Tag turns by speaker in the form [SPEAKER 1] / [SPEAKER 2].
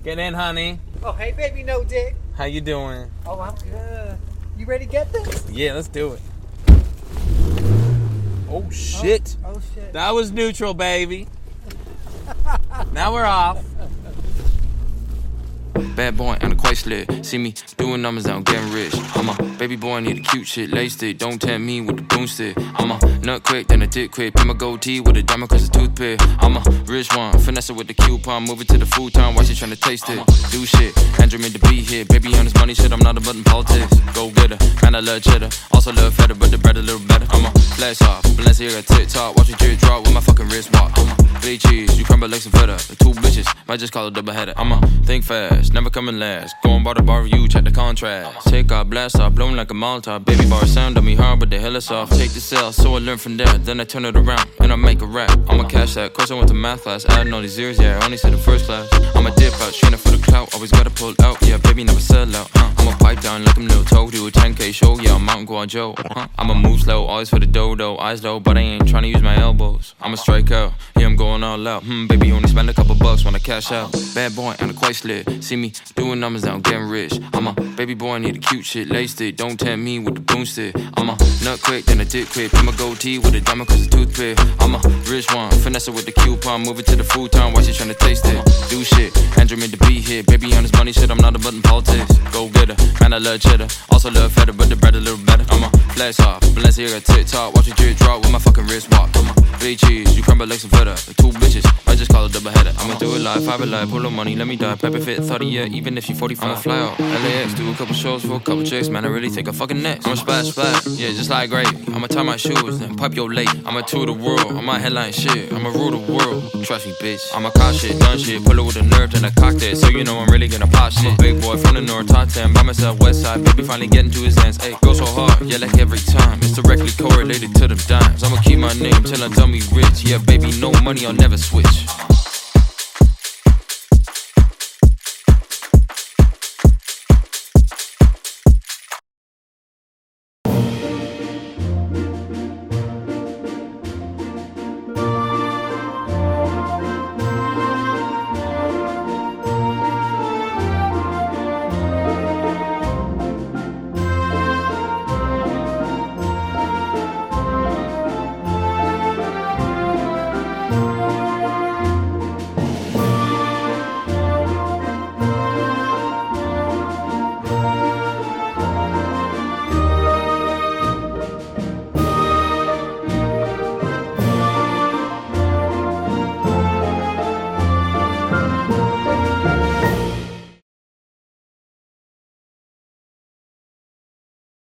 [SPEAKER 1] Get in, honey.
[SPEAKER 2] Oh, hey, baby, no dick.
[SPEAKER 1] How you doing?
[SPEAKER 2] Oh, I'm good. You ready to get this?
[SPEAKER 1] Yeah, let's do it. Oh, shit.
[SPEAKER 2] Oh, shit.
[SPEAKER 1] That was neutral, baby. Now we're off.
[SPEAKER 3] Bad boy, I'm quite slick. See me doing numbers now, getting rich. I'm a baby boy, need a cute shit. Laced it, don't tempt me with the boomstick. I'm a nut quick, then a dick quick. Put my goatee with a diamond cause a toothpick. I'm a rich one, finesse it with the coupon. Move it to the futon while she tryna taste it. Do shit, Andrew made the beat here. Baby on this money shit, I'm not a button politics. Go getter, man I love cheddar. Also love feta, but the bread a little better. I'm a flash off, Balenciaga TikTok. Watch your drip drop with my fucking wristwatch. Big cheese, you crumble like some feta. Two bitches, might just call it double header. I'm a think fast, never coming last. Going by the bar review, check the contrast. Take off, blast off, blowing like a Molotov. Baby bar sound on me hard, but the hell is off. Take the cell, so I learn from there. Then I turn it around, and I make a rap. I'ma cash that. Course I went to math class, adding all these zeros, yeah, I only said the first class. I'ma dip out, straining for the clout. Always gotta pull out, yeah, baby never sell out. I'ma pipe down like I'm little toe, do a 10K show, yeah, I'm Mountain Guan Joe. I'ma move slow, always for the dodo, eyes low, but I ain't trying to use my elbows. I'ma strike out, yeah, I'm going all out. Baby only spend a couple bucks when I cash out. Bad boy, I'm quite slick. See me doing numbers now, getting rich. I'm a baby boy, need a cute shit. Laced it, don't tempt me with the boomstick. I'm a nut quick, then a dick quick. Put my goatee with a diamond cause a toothpick. I'm a rich one, finesse it with the coupon. Move it to the futon while she tryna taste it. Do shit, Andrew made the beat here. Baby on this money shit, I'm not a button politics. Go getter, man I love cheddar. Also love feta, but the bread a little better. I'm a flash off, Balenciaga TikTok. Watch your drip drop with my fucking wristwatch. Big cheese, you crumble like some feta. Two bitches, I just call it double header. I'ma do it live, five it live, pull up money, let me die. Pepper fit 30, yeah, even if you 45. I'ma fly out, LAX, do a couple shows for a couple chicks. Man, I really think I'm fucking next. I'ma splash, splash, yeah, just like gravy. I'ma tie my shoes, then pipe your late. I'ma tour the world, I'ma headline shit. I'ma rule the world, trust me, bitch. I'ma cop shit, done shit, pull it with a nerve, then I cocked it. So you know I'm really gonna pop shit. I'm a big boy from the north, top 10, by myself, west side. Baby finally getting to his ends, ayy, go so hard, yeah, like every time. It's directly correlated to the dimes. I'ma keep my name till I tell me rich. Yeah, baby, no money, I'll never switch.